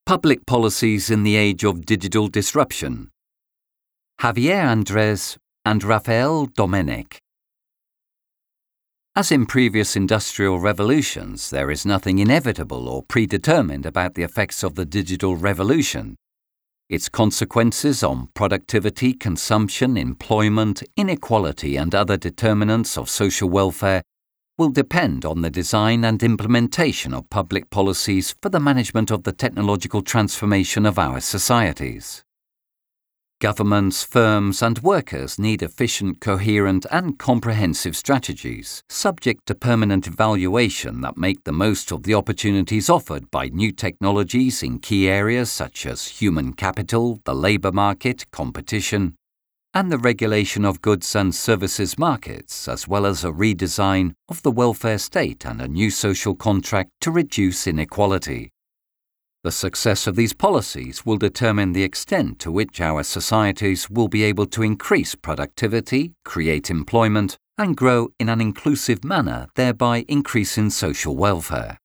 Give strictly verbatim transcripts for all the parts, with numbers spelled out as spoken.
Public Policies in the Age of Digital Disruption. Javier Andres and Rafael Domenech. As in previous industrial revolutions, there is nothing inevitable or predetermined about the effects of the digital revolution. Its consequences on productivity, consumption, employment, inequality, and other determinants of social welfare will depend on the design and implementation of public policies for the management of the technological transformation of our societies. Governments, firms, and workers need efficient, coherent, and comprehensive strategies, subject to permanent evaluation that make the most of the opportunities offered by new technologies in key areas such as human capital, the labour market, competition, and the regulation of goods and services markets, as well as a redesign of the welfare state and a new social contract to reduce inequality. The success of these policies will determine the extent to which our societies will be able to increase productivity, create employment, and grow in an inclusive manner, thereby increasing social welfare.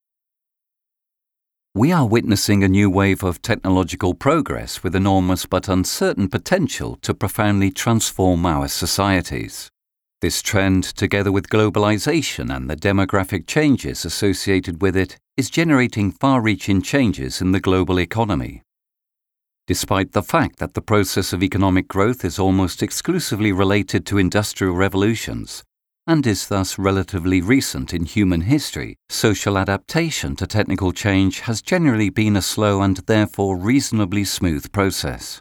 We are witnessing a new wave of technological progress with enormous but uncertain potential to profoundly transform our societies. This trend, together with globalization and the demographic changes associated with it, is generating far-reaching changes in the global economy. Despite the fact that the process of economic growth is almost exclusively related to industrial revolutions, and is thus relatively recent in human history, social adaptation to technical change has generally been a slow and therefore reasonably smooth process.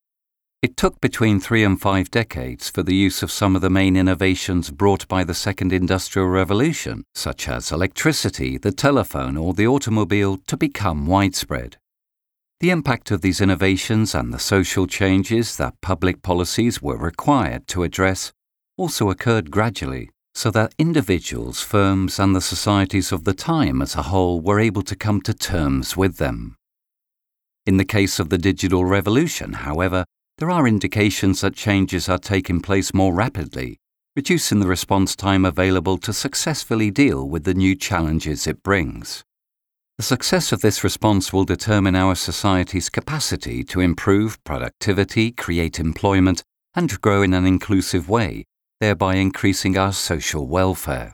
It took between three and five decades for the use of some of the main innovations brought by the Second Industrial Revolution, such as electricity, the telephone, or the automobile, to become widespread. The impact of these innovations and the social changes that public policies were required to address also occurred gradually, so that individuals, firms, and the societies of the time as a whole were able to come to terms with them. In the case of the digital revolution, however, there are indications that changes are taking place more rapidly, reducing the response time available to successfully deal with the new challenges it brings. The success of this response will determine our society's capacity to improve productivity, create employment, and grow in an inclusive way, thereby increasing our social welfare.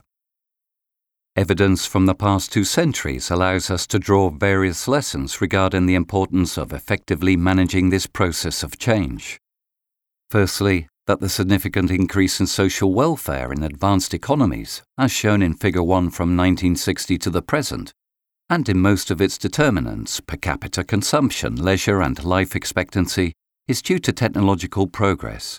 Evidence from the past two centuries allows us to draw various lessons regarding the importance of effectively managing this process of change. Firstly, that the significant increase in social welfare in advanced economies, as shown in Figure one from nineteen sixty to the present, and in most of its determinants, per capita consumption, leisure, and life expectancy, is due to technological progress.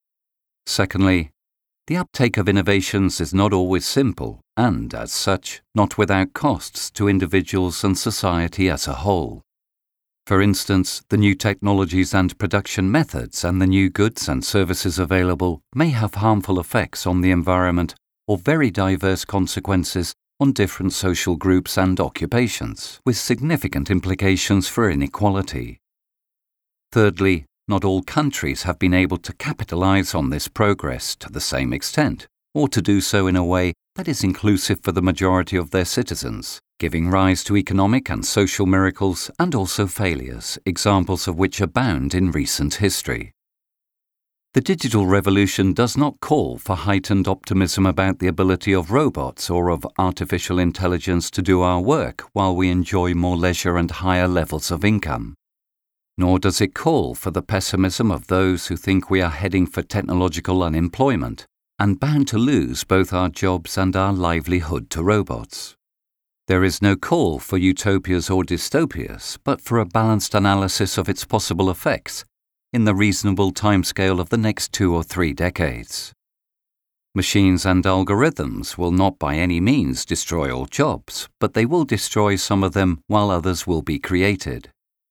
Secondly, the uptake of innovations is not always simple and, as such, not without costs to individuals and society as a whole. For instance, the new technologies and production methods and the new goods and services available may have harmful effects on the environment or very diverse consequences on different social groups and occupations, with significant implications for inequality. Thirdly, not all countries have been able to capitalize on this progress to the same extent, or to do so in a way that is inclusive for the majority of their citizens, giving rise to economic and social miracles and also failures, examples of which abound in recent history. The digital revolution does not call for heightened optimism about the ability of robots or of artificial intelligence to do our work while we enjoy more leisure and higher levels of income. Nor does it call for the pessimism of those who think we are heading for technological unemployment and bound to lose both our jobs and our livelihood to robots. There is no call for utopias or dystopias, but for a balanced analysis of its possible effects in the reasonable timescale of the next two or three decades. Machines and algorithms will not by any means destroy all jobs, but they will destroy some of them while others will be created.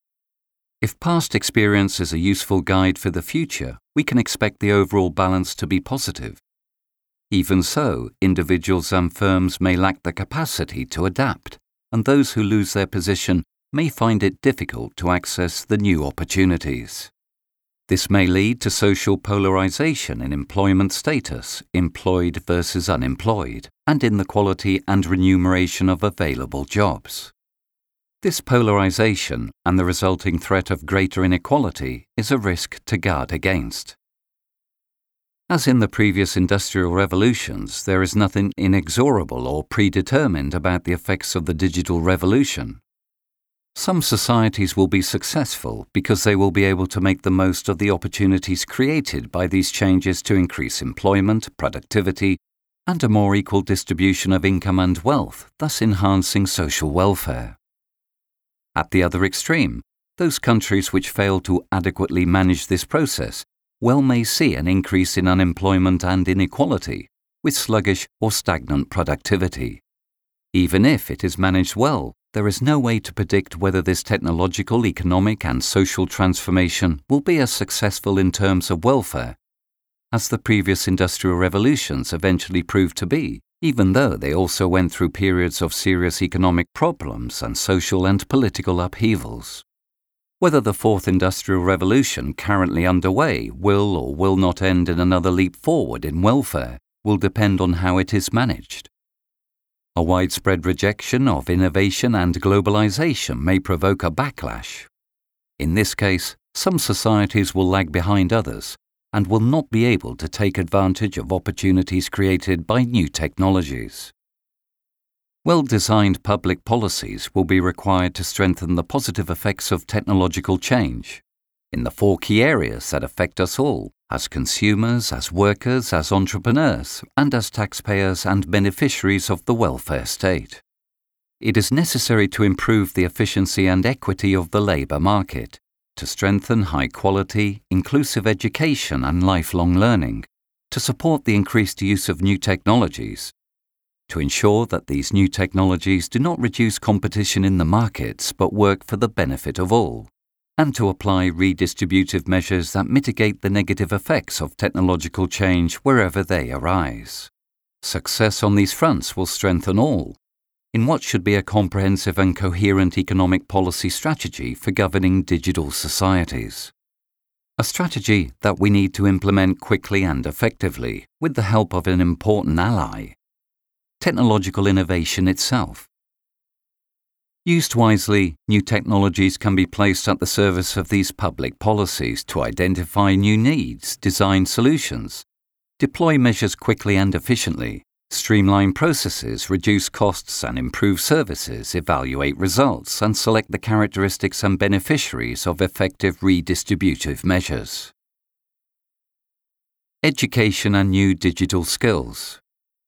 If past experience is a useful guide for the future, we can expect the overall balance to be positive. Even so, individuals and firms may lack the capacity to adapt, and those who lose their position may find it difficult to access the new opportunities. This may lead to social polarization in employment status, employed versus unemployed, and in the quality and remuneration of available jobs. This polarization and the resulting threat of greater inequality is a risk to guard against. As in the previous industrial revolutions, there is nothing inexorable or predetermined about the effects of the digital revolution. Some societies will be successful because they will be able to make the most of the opportunities created by these changes to increase employment, productivity, and a more equal distribution of income and wealth, thus enhancing social welfare. At the other extreme, those countries which fail to adequately manage this process well may see an increase in unemployment and inequality, with sluggish or stagnant productivity. Even if it is managed well, there is no way to predict whether this technological, economic and social transformation will be as successful in terms of welfare as the previous industrial revolutions eventually proved to be, even though they also went through periods of serious economic problems and social and political upheavals. Whether the fourth industrial revolution currently underway will or will not end in another leap forward in welfare will depend on how it is managed. A widespread rejection of innovation and globalization may provoke a backlash. In this case, some societies will lag behind others and will not be able to take advantage of opportunities created by new technologies. Well-designed public policies will be required to strengthen the positive effects of technological change in the four key areas that affect us all, as consumers, as workers, as entrepreneurs, and as taxpayers and beneficiaries of the welfare state. It is necessary to improve the efficiency and equity of the labour market, to strengthen high-quality, inclusive education and lifelong learning, to support the increased use of new technologies, to ensure that these new technologies do not reduce competition in the markets but work for the benefit of all, and to apply redistributive measures that mitigate the negative effects of technological change wherever they arise. Success on these fronts will strengthen all, in what should be a comprehensive and coherent economic policy strategy for governing digital societies. A strategy that we need to implement quickly and effectively with the help of an important ally: technological innovation itself. Used wisely, new technologies can be placed at the service of these public policies to identify new needs, design solutions, deploy measures quickly and efficiently, streamline processes, reduce costs and improve services, evaluate results, and select the characteristics and beneficiaries of effective redistributive measures. Education and new digital skills.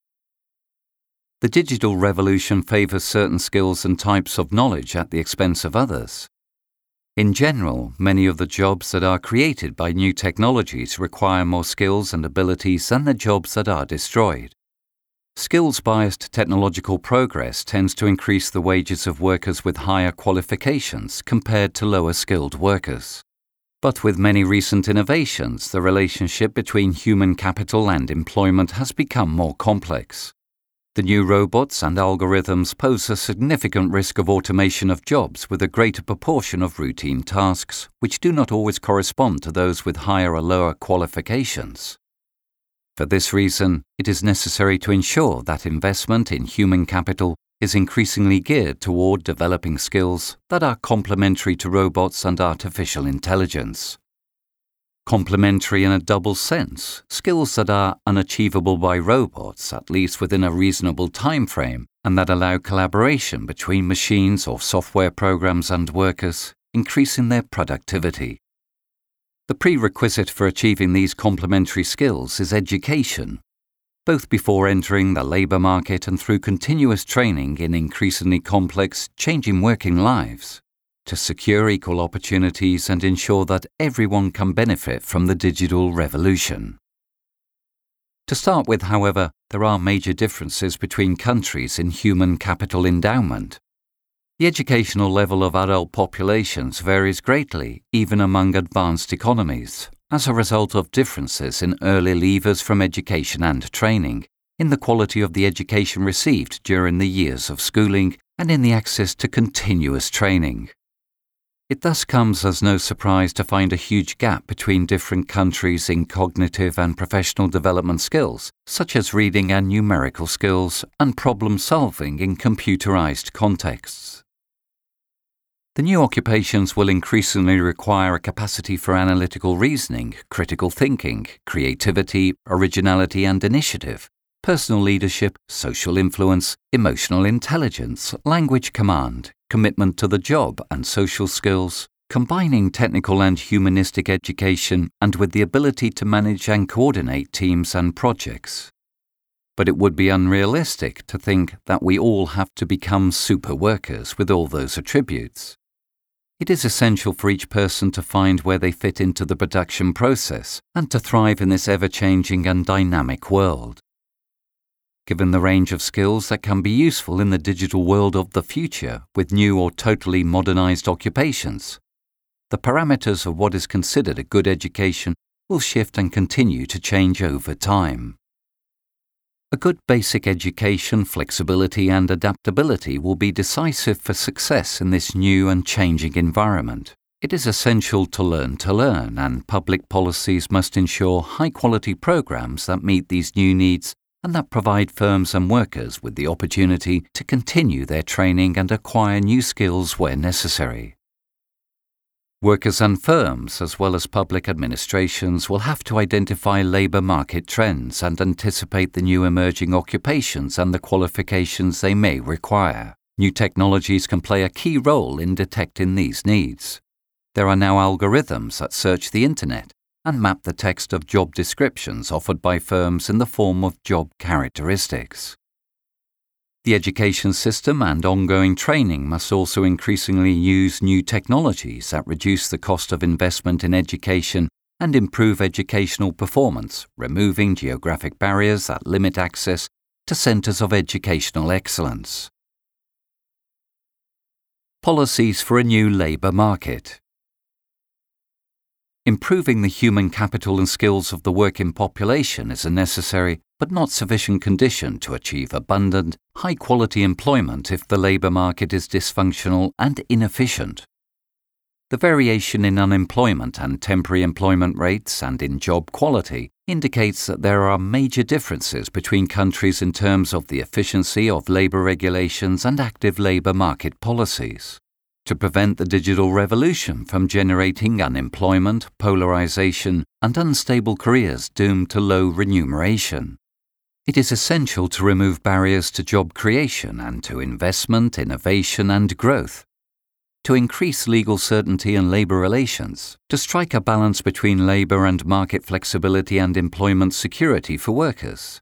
The digital revolution favors certain skills and types of knowledge at the expense of others. In general, many of the jobs that are created by new technologies require more skills and abilities than the jobs that are destroyed. Skills-biased technological progress tends to increase the wages of workers with higher qualifications compared to lower-skilled workers. But with many recent innovations, the relationship between human capital and employment has become more complex. The new robots and algorithms pose a significant risk of automation of jobs with a greater proportion of routine tasks, which do not always correspond to those with higher or lower qualifications. For this reason, it is necessary to ensure that investment in human capital is increasingly geared toward developing skills that are complementary to robots and artificial intelligence. Complementary in a double sense, skills that are unachievable by robots, at least within a reasonable time frame, and that allow collaboration between machines or software programs and workers, increasing their productivity. The prerequisite for achieving these complementary skills is education, both before entering the labour market and through continuous training in increasingly complex, changing working lives, to secure equal opportunities and ensure that everyone can benefit from the digital revolution. To start with, however, there are major differences between countries in human capital endowment. The educational level of adult populations varies greatly, even among advanced economies, as a result of differences in early leavers from education and training, in the quality of the education received during the years of schooling, and in the access to continuous training. It thus comes as no surprise to find a huge gap between different countries in cognitive and professional development skills, such as reading and numerical skills, and problem-solving in computerized contexts. The new occupations will increasingly require a capacity for analytical reasoning, critical thinking, creativity, originality and initiative, personal leadership, social influence, emotional intelligence, language command, commitment to the job and social skills, combining technical and humanistic education and with the ability to manage and coordinate teams and projects. But it would be unrealistic to think that we all have to become super workers with all those attributes. It is essential for each person to find where they fit into the production process and to thrive in this ever-changing and dynamic world. Given the range of skills that can be useful in the digital world of the future with new or totally modernized occupations, the parameters of what is considered a good education will shift and continue to change over time. A good basic education, flexibility and adaptability will be decisive for success in this new and changing environment. It is essential to learn to learn, and public policies must ensure high-quality programs that meet these new needs and that provide firms and workers with the opportunity to continue their training and acquire new skills where necessary. Workers and firms, as well as public administrations, will have to identify labour market trends and anticipate the new emerging occupations and the qualifications they may require. New technologies can play a key role in detecting these needs. There are now algorithms that search the internet and map the text of job descriptions offered by firms in the form of job characteristics. The education system and ongoing training must also increasingly use new technologies that reduce the cost of investment in education and improve educational performance, removing geographic barriers that limit access to centres of educational excellence. Policies for a new labour market. Improving the human capital and skills of the working population is a necessary but not sufficient condition to achieve abundant, high-quality employment if the labour market is dysfunctional and inefficient. The variation in unemployment and temporary employment rates and in job quality indicates that there are major differences between countries in terms of the efficiency of labour regulations and active labour market policies. To prevent the digital revolution from generating unemployment, polarization, and unstable careers doomed to low remuneration, it is essential to remove barriers to job creation and to investment, innovation, and growth, to increase legal certainty in labour relations, to strike a balance between labour and market flexibility and employment security for workers,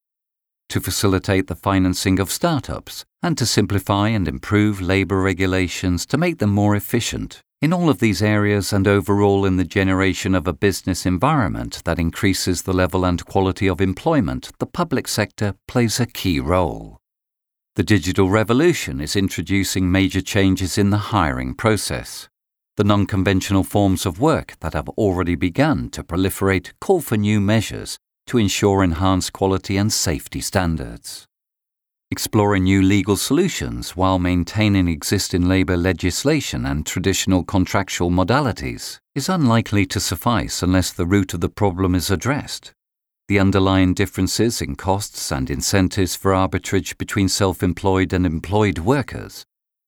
to facilitate the financing of startups, and to simplify and improve labour regulations to make them more efficient. In all of these areas and overall in the generation of a business environment that increases the level and quality of employment, the public sector plays a key role. The digital revolution is introducing major changes in the hiring process. The non-conventional forms of work that have already begun to proliferate call for new measures to ensure enhanced quality and safety standards. Exploring new legal solutions while maintaining existing labour legislation and traditional contractual modalities is unlikely to suffice unless the root of the problem is addressed. The underlying differences in costs and incentives for arbitrage between self-employed and employed workers.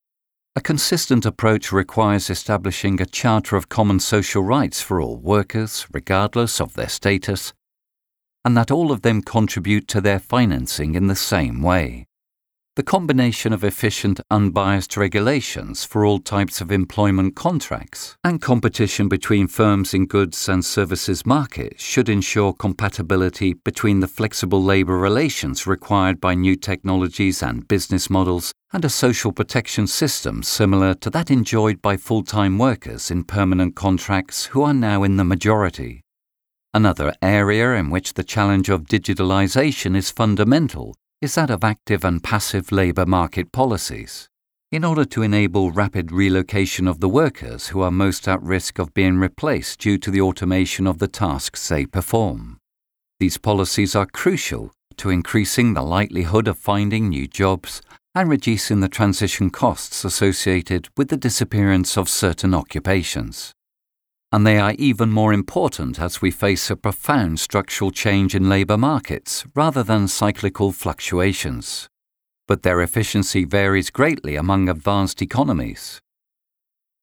A consistent approach requires establishing a charter of common social rights for all workers, regardless of their status, and that all of them contribute to their financing in the same way. The combination of efficient, unbiased regulations for all types of employment contracts and competition between firms in goods and services markets should ensure compatibility between the flexible labour relations required by new technologies and business models and a social protection system similar to that enjoyed by full-time workers in permanent contracts who are now in the majority. Another area in which the challenge of digitalisation is fundamental is that of active and passive labour market policies. In order to enable rapid relocation of the workers who are most at risk of being replaced due to the automation of the tasks they perform. These policies are crucial to increasing the likelihood of finding new jobs and reducing the transition costs associated with the disappearance of certain occupations. And they are even more important as we face a profound structural change in labour markets rather than cyclical fluctuations. But their efficiency varies greatly among advanced economies.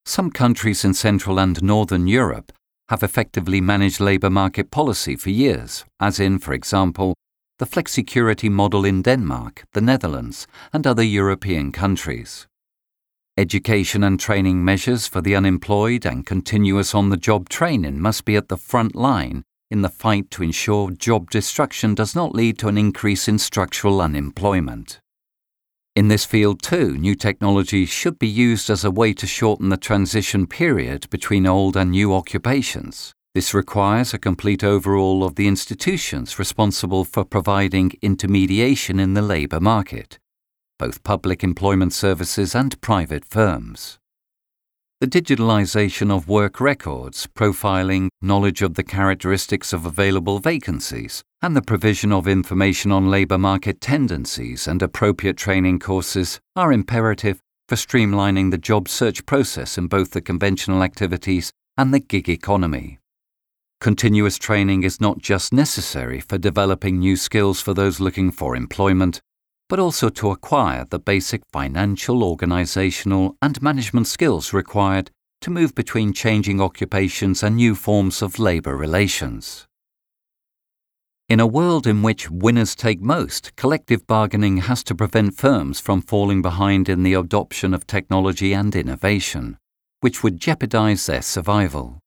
Some countries in Central and Northern Europe have effectively managed labour market policy for years, as in, for example, the flexicurity model in Denmark, the Netherlands, and other European countries. Education and training measures for the unemployed and continuous on-the-job training must be at the front line in the fight to ensure job destruction does not lead to an increase in structural unemployment. In this field too, new technology should be used as a way to shorten the transition period between old and new occupations. This requires a complete overhaul of the institutions responsible for providing intermediation in the labour market, both public employment services and private firms. The digitalisation of work records, profiling, knowledge of the characteristics of available vacancies, and the provision of information on labour market tendencies and appropriate training courses are imperative for streamlining the job search process in both the conventional activities and the gig economy. Continuous training is not just necessary for developing new skills for those looking for employment, but also to acquire the basic financial, organisational and management skills required to move between changing occupations and new forms of labour relations. In a world in which winners take most, collective bargaining has to prevent firms from falling behind in the adoption of technology and innovation, which would jeopardise their survival.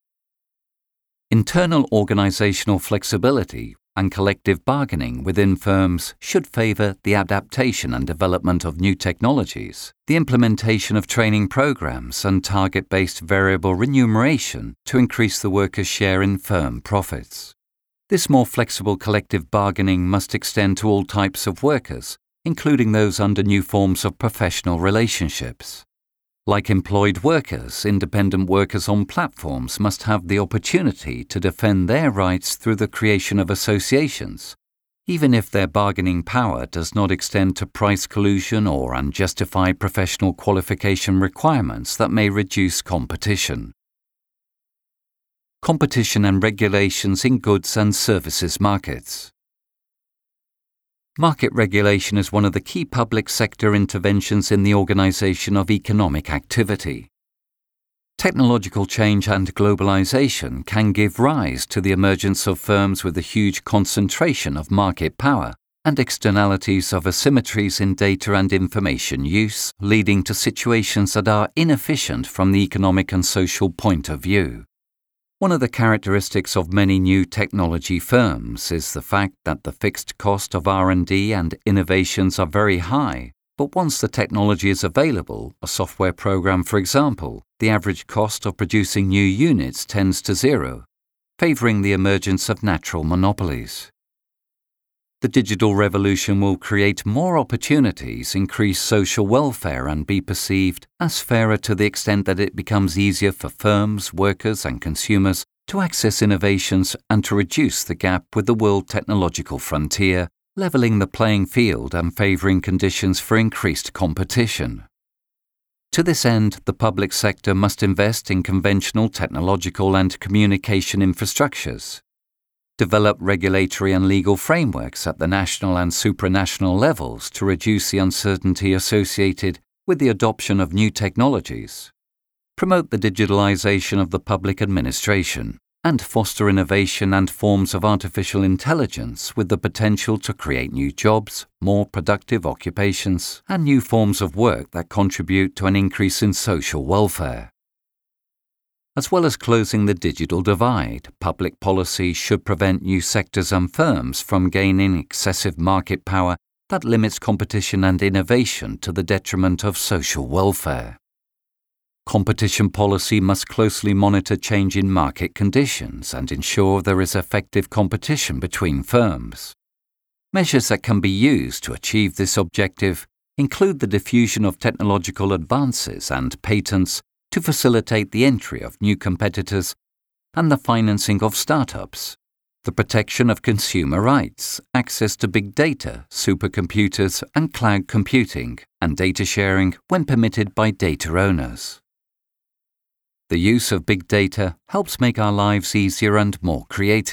Internal organisational flexibility and collective bargaining within firms should favour the adaptation and development of new technologies, the implementation of training programs and target-based variable remuneration to increase the workers' share in firm profits. This more flexible collective bargaining must extend to all types of workers, including those under new forms of professional relationships. Like employed workers, independent workers on platforms must have the opportunity to defend their rights through the creation of associations, even if their bargaining power does not extend to price collusion or unjustified professional qualification requirements that may reduce competition. Competition and regulations in goods and services markets. Market regulation is one of the key public sector interventions in the organisation of economic activity. Technological change and globalisation can give rise to the emergence of firms with a huge concentration of market power and externalities of asymmetries in data and information use, leading to situations that are inefficient from the economic and social point of view. One of the characteristics of many new technology firms is the fact that the fixed cost of R and D and innovations are very high, but once the technology is available, a software program for example, the average cost of producing new units tends to zero, favouring the emergence of natural monopolies. The digital revolution will create more opportunities, increase social welfare and be perceived as fairer to the extent that it becomes easier for firms, workers and consumers to access innovations and to reduce the gap with the world technological frontier, levelling the playing field and favouring conditions for increased competition. To this end, the public sector must invest in conventional technological and communication infrastructures, develop regulatory and legal frameworks at the national and supranational levels to reduce the uncertainty associated with the adoption of new technologies, promote the digitalisation of the public administration, and foster innovation and forms of artificial intelligence with the potential to create new jobs, more productive occupations, and new forms of work that contribute to an increase in social welfare. As well as closing the digital divide, public policy should prevent new sectors and firms from gaining excessive market power that limits competition and innovation to the detriment of social welfare. Competition policy must closely monitor change in market conditions and ensure there is effective competition between firms. Measures that can be used to achieve this objective include the diffusion of technological advances and patents to facilitate the entry of new competitors and the financing of startups, the protection of consumer rights, access to big data, supercomputers and cloud computing, and data sharing when permitted by data owners. The use of big data helps make our lives easier and more creative.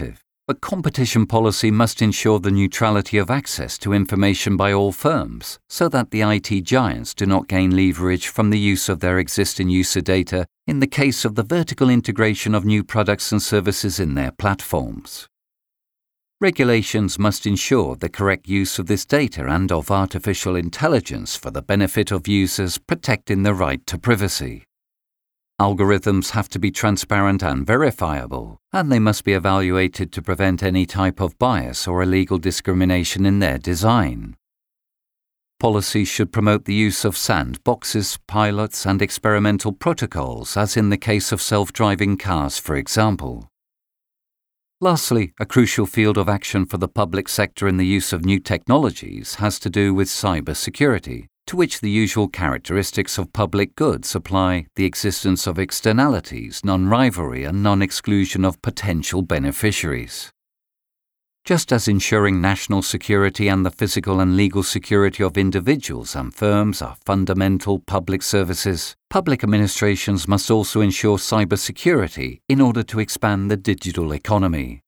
But competition policy must ensure the neutrality of access to information by all firms, so that the I T giants do not gain leverage from the use of their existing user data in the case of the vertical integration of new products and services in their platforms. Regulations must ensure the correct use of this data and of artificial intelligence for the benefit of users, protecting the right to privacy. Algorithms have to be transparent and verifiable, and they must be evaluated to prevent any type of bias or illegal discrimination in their design. Policies should promote the use of sandboxes, pilots, and experimental protocols, as in the case of self-driving cars, for example. Lastly, a crucial field of action for the public sector in the use of new technologies has to do with cybersecurity, to which the usual characteristics of public goods apply: the existence of externalities, non-rivalry, and non-exclusion of potential beneficiaries. Just as ensuring national security and the physical and legal security of individuals and firms are fundamental public services, public administrations must also ensure cybersecurity in order to expand the digital economy.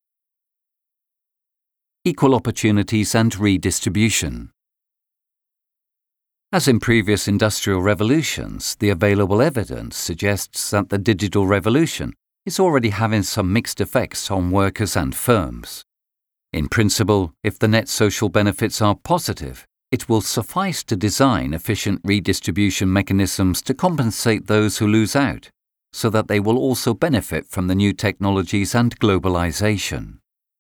Equal opportunities and redistribution. As in previous industrial revolutions, the available evidence suggests that the digital revolution is already having some mixed effects on workers and firms. In principle, if the net social benefits are positive, it will suffice to design efficient redistribution mechanisms to compensate those who lose out, so that they will also benefit from the new technologies and globalization.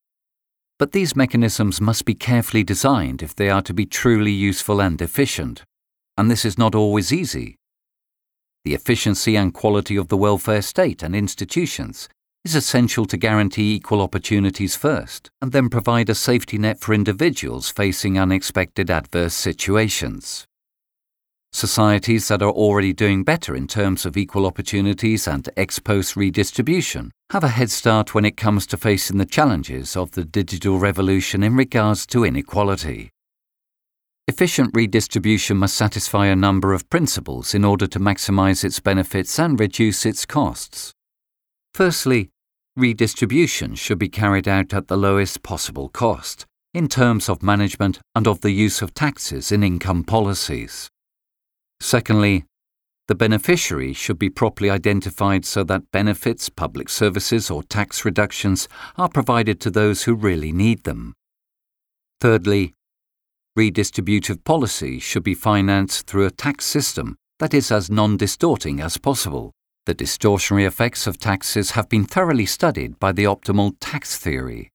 But these mechanisms must be carefully designed if they are to be truly useful and efficient, and this is not always easy. The efficiency and quality of the welfare state and institutions is essential to guarantee equal opportunities first, and then provide a safety net for individuals facing unexpected adverse situations. Societies that are already doing better in terms of equal opportunities and ex-post redistribution have a head start when it comes to facing the challenges of the digital revolution in regards to inequality. Efficient redistribution must satisfy a number of principles in order to maximize its benefits and reduce its costs. Firstly, redistribution should be carried out at the lowest possible cost, in terms of management and of the use of taxes in income policies. Secondly, the beneficiary should be properly identified so that benefits, public services, or tax reductions are provided to those who really need them. Thirdly, redistributive policy should be financed through a tax system that is as non-distorting as possible. The distortionary effects of taxes have been thoroughly studied by the optimal tax theory.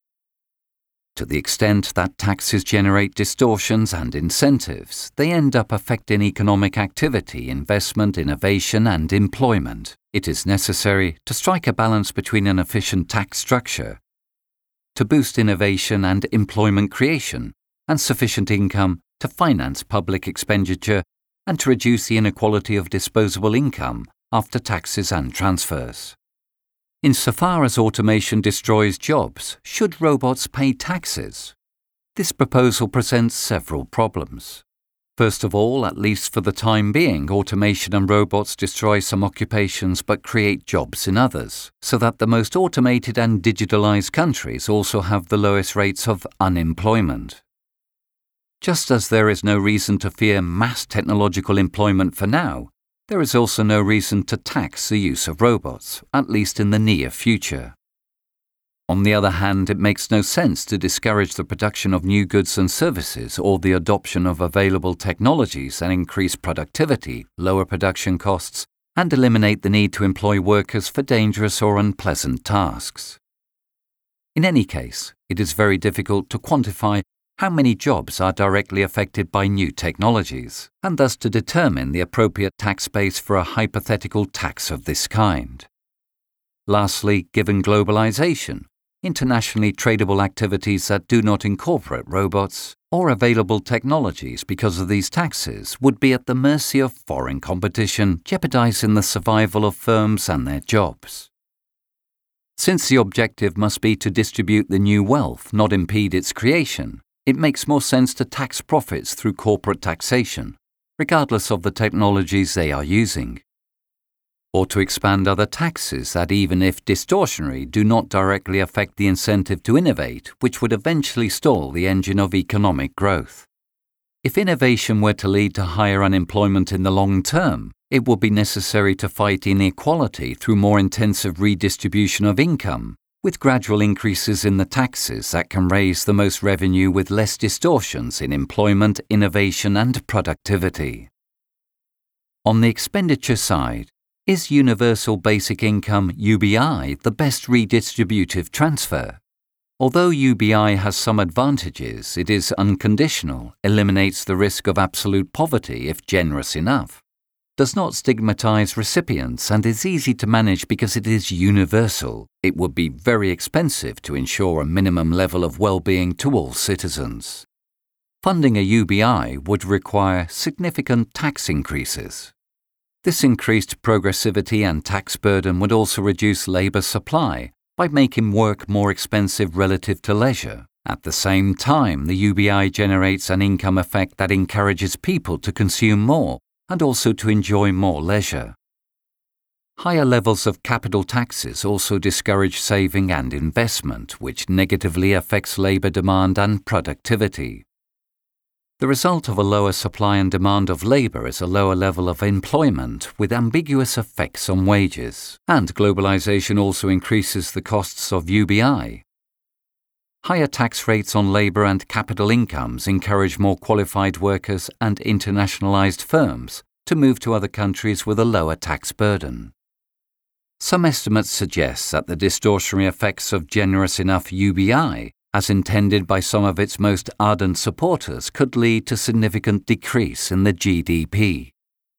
To the extent that taxes generate distortions and incentives, they end up affecting economic activity, investment, innovation, and employment. It is necessary to strike a balance between an efficient tax structure, to boost innovation and employment creation, and sufficient income to finance public expenditure and to reduce the inequality of disposable income after taxes and transfers. Insofar as automation destroys jobs, should robots pay taxes? This proposal presents several problems. First of all, at least for the time being, automation and robots destroy some occupations but create jobs in others, so that the most automated and digitalized countries also have the lowest rates of unemployment. Just as there is no reason to fear mass technological employment for now, there is also no reason to tax the use of robots, at least in the near future. On the other hand, it makes no sense to discourage the production of new goods and services or the adoption of available technologies that increase productivity, lower production costs, and eliminate the need to employ workers for dangerous or unpleasant tasks. In any case, it is very difficult to quantify how many jobs are directly affected by new technologies, and thus to determine the appropriate tax base for a hypothetical tax of this kind. Lastly, given globalization, internationally tradable activities that do not incorporate robots or available technologies because of these taxes would be at the mercy of foreign competition, jeopardizing the survival of firms and their jobs. Since the objective must be to distribute the new wealth, not impede its creation, it makes more sense to tax profits through corporate taxation, regardless of the technologies they are using. or to expand other taxes that, even if distortionary, do not directly affect the incentive to innovate, which would eventually stall the engine of economic growth. If innovation were to lead to higher unemployment in the long term, it would be necessary to fight inequality through more intensive redistribution of income, with gradual increases in the taxes that can raise the most revenue with less distortions in employment, innovation and productivity. On the expenditure side, is Universal Basic Income U B I the best redistributive transfer? Although U B I has some advantages, it is unconditional, eliminates the risk of absolute poverty if generous enough, does not stigmatize recipients, and is easy to manage because it is universal. It would be very expensive to ensure a minimum level of well-being to all citizens. Funding a U B I would require significant tax increases. This increased progressivity and tax burden would also reduce labour supply by making work more expensive relative to leisure. At the same time, the U B I generates an income effect that encourages people to consume more and also to enjoy more leisure. Higher levels of capital taxes also discourage saving and investment, which negatively affects labour demand and productivity. The result of a lower supply and demand of labour is a lower level of employment with ambiguous effects on wages, and globalisation also increases the costs of U B I. Higher tax rates on labour and capital incomes encourage more qualified workers and internationalised firms to move to other countries with a lower tax burden. Some estimates suggest that the distortionary effects of generous enough U B I, as intended by some of its most ardent supporters, could lead to significant decrease in the G D P.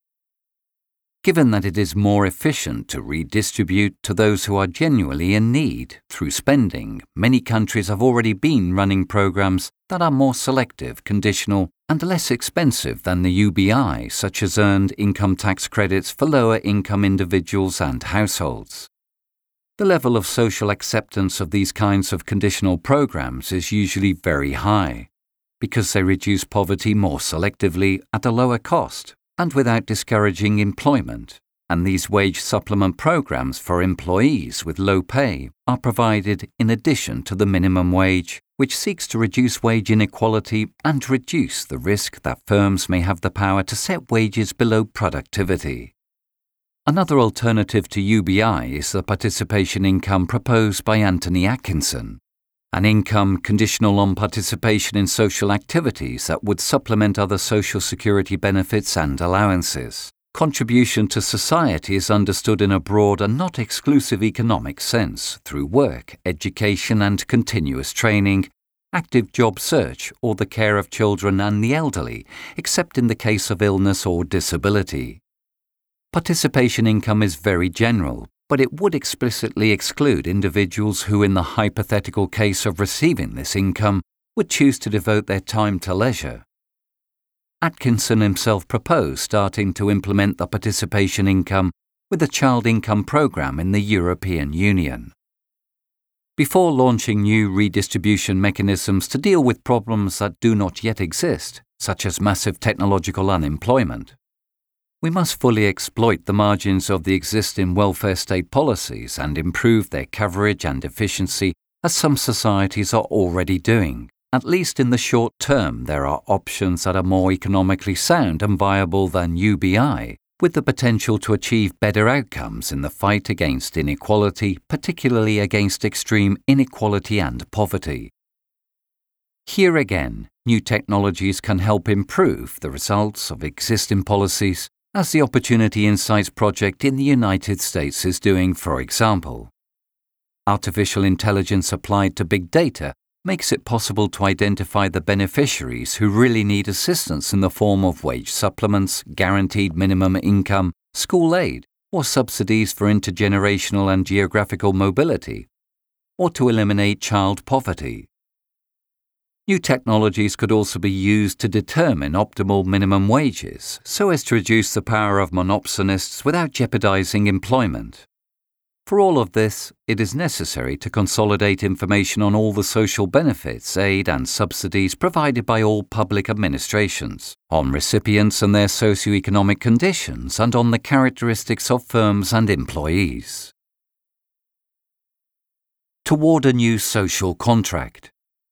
Given that it is more efficient to redistribute to those who are genuinely in need through spending, many countries have already been running programs that are more selective, conditional, and less expensive than the U B I, such as earned income tax credits for lower income individuals and households. The level of social acceptance of these kinds of conditional programs is usually very high, because they reduce poverty more selectively at a lower cost and without discouraging employment, and these wage supplement programs for employees with low pay are provided in addition to the minimum wage, which seeks to reduce wage inequality and reduce the risk that firms may have the power to set wages below productivity. Another alternative to U B I is the participation income proposed by Anthony Atkinson, an income conditional on participation in social activities that would supplement other social security benefits and allowances. Contribution to society is understood in a broad and not exclusive economic sense through work, education and continuous training, active job search, or the care of children and the elderly, except in the case of illness or disability. Participation income is very general, but it would explicitly exclude individuals who, in the hypothetical case of receiving this income, would choose to devote their time to leisure. Atkinson himself proposed starting to implement the participation income with the Child Income Programme in the European Union. Before launching new redistribution mechanisms to deal with problems that do not yet exist, such as massive technological unemployment, we must fully exploit the margins of the existing welfare state policies and improve their coverage and efficiency, as some societies are already doing. At least in the short term, there are options that are more economically sound and viable than U B I, with the potential to achieve better outcomes in the fight against inequality, particularly against extreme inequality and poverty. Here again, new technologies can help improve the results of existing policies, as the Opportunity Insights project in the United States is doing, for example. Artificial intelligence applied to big data makes it possible to identify the beneficiaries who really need assistance in the form of wage supplements, guaranteed minimum income, school aid, or subsidies for intergenerational and geographical mobility, or to eliminate child poverty. New technologies could also be used to determine optimal minimum wages so as to reduce the power of monopsonists without jeopardizing employment. For all of this, it is necessary to consolidate information on all the social benefits, aid and subsidies provided by all public administrations, on recipients and their socio-economic conditions, and on the characteristics of firms and employees. Toward a new social contract.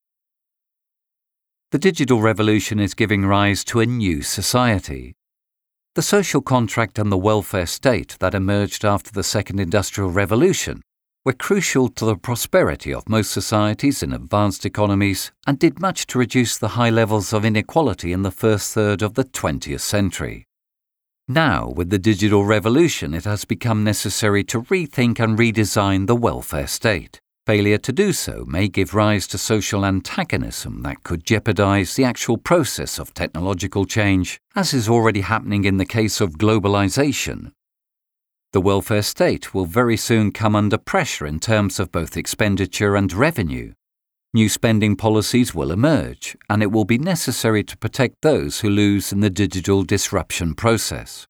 The digital revolution is giving rise to a new society. The social contract and the welfare state that emerged after the Second Industrial Revolution were crucial to the prosperity of most societies in advanced economies and did much to reduce the high levels of inequality in the first third of the twentieth century. Now, with the digital revolution, it has become necessary to rethink and redesign the welfare state. Failure to do so may give rise to social antagonism that could jeopardize the actual process of technological change, as is already happening in the case of globalization. The welfare state will very soon come under pressure in terms of both expenditure and revenue. New spending policies will emerge, and it will be necessary to protect those who lose in the digital disruption process.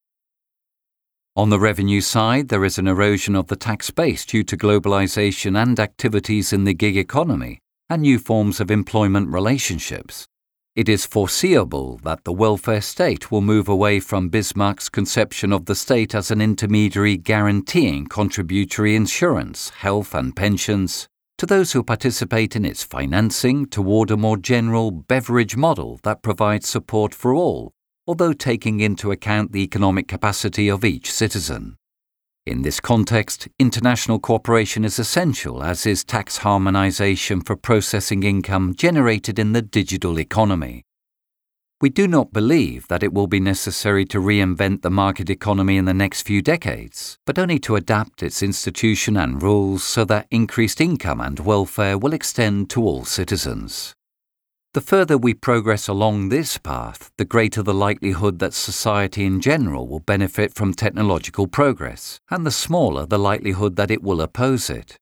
On the revenue side, there is an erosion of the tax base due to globalization and activities in the gig economy and new forms of employment relationships. It is foreseeable that the welfare state will move away from Bismarck's conception of the state as an intermediary guaranteeing contributory insurance, health and pensions, to those who participate in its financing toward a more general beverage model that provides support for all, although taking into account the economic capacity of each citizen. In this context, international cooperation is essential, as is tax harmonization for processing income generated in the digital economy. We do not believe that it will be necessary to reinvent the market economy in the next few decades, but only to adapt its institution and rules so that increased income and welfare will extend to all citizens. The further we progress along this path, the greater the likelihood that society in general will benefit from technological progress, and the smaller the likelihood that it will oppose it.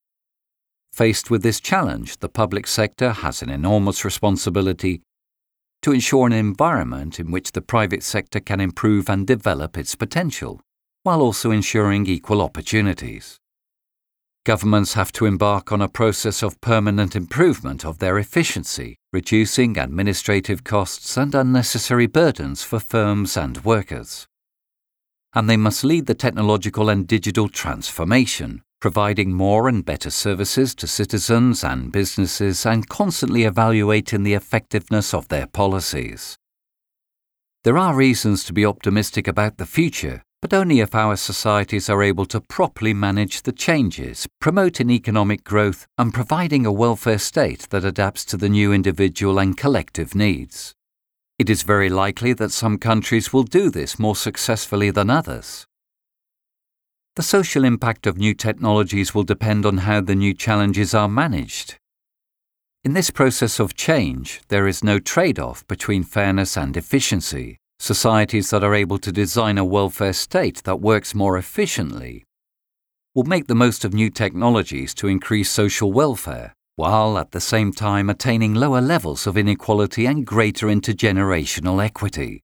Faced with this challenge, the public sector has an enormous responsibility to ensure an environment in which the private sector can improve and develop its potential, while also ensuring equal opportunities. Governments have to embark on a process of permanent improvement of their efficiency, reducing administrative costs and unnecessary burdens for firms and workers. And they must lead the technological and digital transformation, providing more and better services to citizens and businesses and constantly evaluating the effectiveness of their policies. There are reasons to be optimistic about the future, but only if our societies are able to properly manage the changes, promoting economic growth and providing a welfare state that adapts to the new individual and collective needs. It is very likely that some countries will do this more successfully than others. The social impact of new technologies will depend on how the new challenges are managed. In this process of change, there is no trade-off between fairness and efficiency. Societies that are able to design a welfare state that works more efficiently will make the most of new technologies to increase social welfare, while at the same time attaining lower levels of inequality and greater intergenerational equity.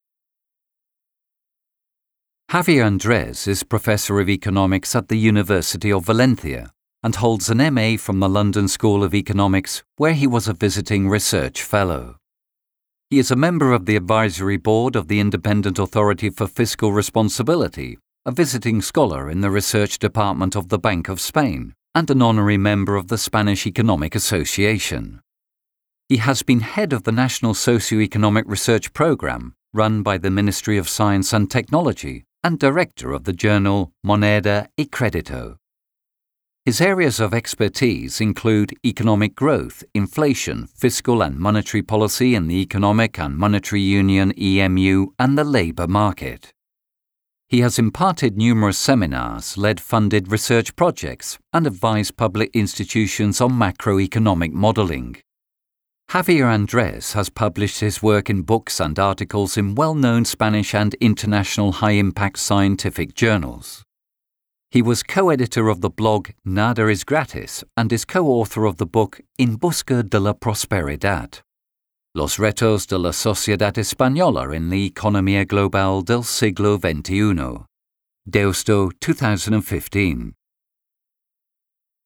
Javier Andres is Professor of Economics at the University of Valencia and holds an M A from the London School of Economics, where he was a visiting research fellow. He is a member of the advisory board of the Independent Authority for Fiscal Responsibility, a visiting scholar in the research department of the Bank of Spain, and an honorary member of the Spanish Economic Association. He has been head of the National Socio-Economic Research Programme, run by the Ministry of Science and Technology, and director of the journal Moneda y Crédito. His areas of expertise include economic growth, inflation, fiscal and monetary policy in the Economic and Monetary Union E M U, and the labour market. He has imparted numerous seminars, led funded research projects, and advised public institutions on macroeconomic modelling. Javier Andres has published his work in books and articles in well-known Spanish and international high-impact scientific journals. He was co-editor of the blog Nada es Gratis and is co-author of the book En Busca de la Prosperidad, Los retos de la sociedad española en la economía global del siglo veintiuno, Deusto two thousand fifteen.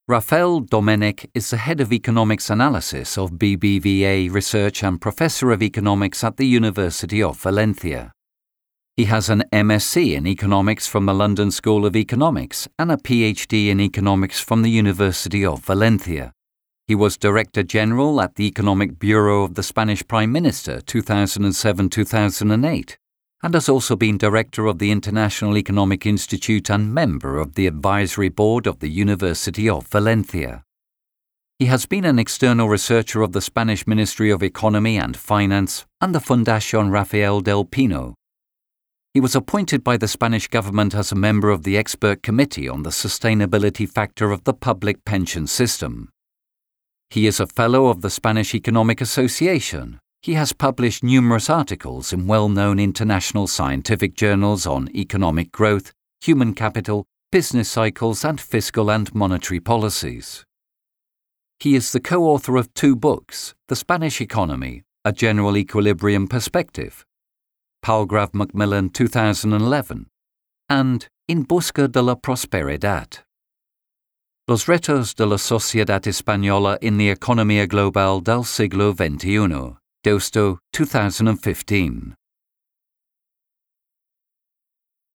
Rafael Domènech is the head of economics analysis of B B V A Research and professor of economics at the University of Valencia. He has an M Sc in economics from the London School of Economics and a PhD in economics from the University of Valencia. He was Director General at the Economic Bureau of the Spanish Prime Minister two thousand seven to two thousand eight, and has also been Director of the International Economic Institute and member of the Advisory Board of the University of Valencia. He has been an external researcher of the Spanish Ministry of Economy and Finance and the Fundación Rafael del Pino. He was appointed by the Spanish government as a member of the Expert Committee on the Sustainability Factor of the Public Pension System. He is a Fellow of the Spanish Economic Association. He has published numerous articles in well-known international scientific journals on economic growth, human capital, business cycles, and fiscal and monetary policies. He is the co-author of two books, The Spanish Economy, A General Equilibrium Perspective, Palgrave Macmillan two thousand eleven, and In Busca de la Prosperidad. Los retos de la sociedad española en la economía global del siglo veintiuno, Deusto, two thousand fifteen.